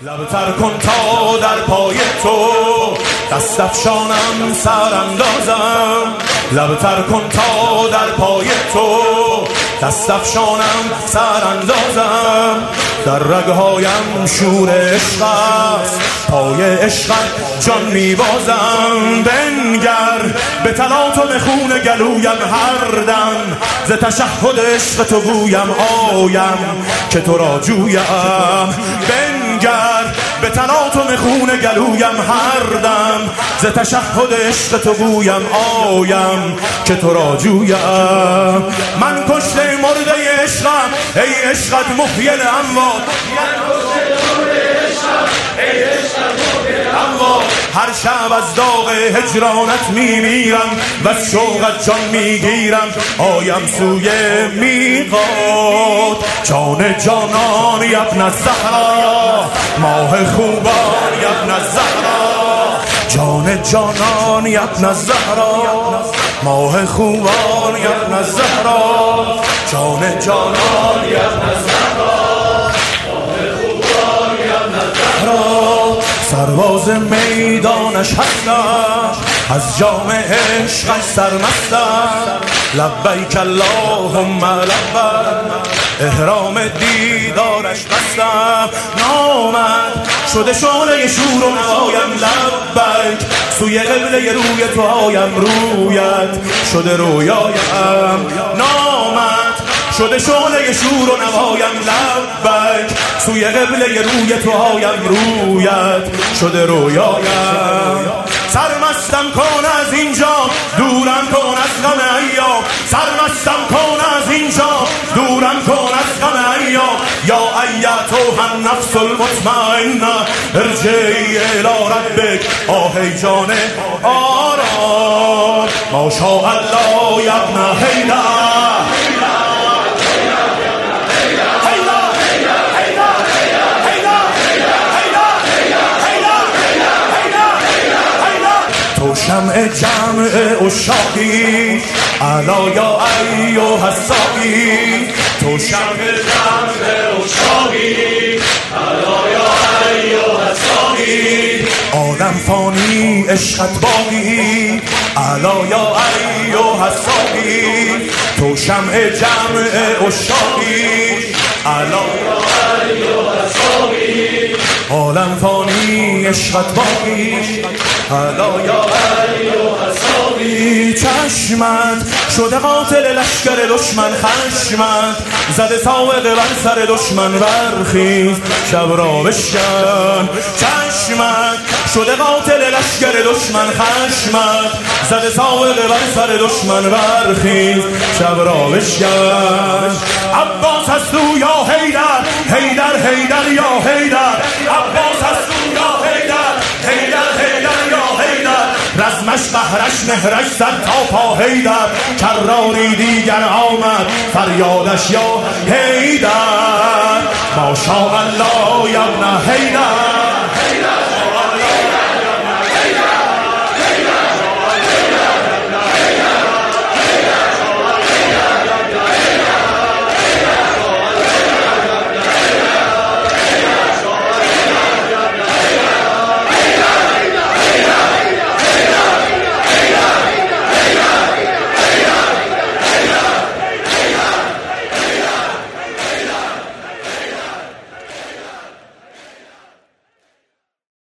لب تر کن تا در پای تو دست افشانم سراندازم. لب تر کن تا در پای تو دست افشانم سراندازم. در رگهایم شور عشق است، پای عشقت جان میبازم. بنگر به تلاطم خون گلویم هر دم، ز تشهد عشق تو گویم آیم که تو را جویم. بنگر به تلاطم خون گلویم هر دم، ز تشهد عشق تو گویم آیم که تو را جویم. من کشته مرده عشقم ای عشقت محیی الاموات. هر شب از داغ هجرانت میمیرم و از شوقت جان میگیرم. آیم سوی میقات جان جانان ابن الزهرا، ماه خوبان ابن الزهرا. جان جانان ابن الزهرا، ماه خوبان ابن الزهرا. جان جانان ابن الزهرا، سرباز میدانش هستم، از جام عشقش سرمستم. لبیک اللهم لبیک، احرام دیدارش بستم. نامد شده شعله شور و نوایم لبیک، سوی قبله روی تو آیم رویت شده رویایم. نامد شده شعله شور و نوایم لبیک، سوی قبله روی تو آیم رویت شده رویایم. سرمستم کن از اینجا دورم کن از غم ایام. سرمستم کن از اینجا دورم کن از غم ایام. یا ایتها النفس المطمئنه ارجعی الی ربک. آهی جان آرام ماشاء الله یا ابن حیدر. تو شمع جمع عشاقی الا یا ایها الساقی. تو شمع جمع عشاقی الا یا ایها الساقی. آدم فانی عشقت باقی الا یا ایها الساقی. تو شمع جمع عشاقی الا یا ایها الساقی. عالم فانی عشقت باقی الا یا ایها الساقی. چشمت شده قاتل لشکر دشمن، خشمت زده ساوقه بر سر دشمن. برخیز شب را بشکن. چشمت شده قاتل لشکر دشمن، خشمت زده ساوقه بر سر دشمن. برخیز شب را بشکن. عباس هست تو یا حیدر، حیدر حیدر یا حیدر. عباس هست تو یا حیدر، حیدر حیدر یا حیدر. رزمش قهرش مهرش زد تا پا حیدر. کراری دیگر آمد فریادش یا حیدر. ماشاء الله یا ابن حیدر.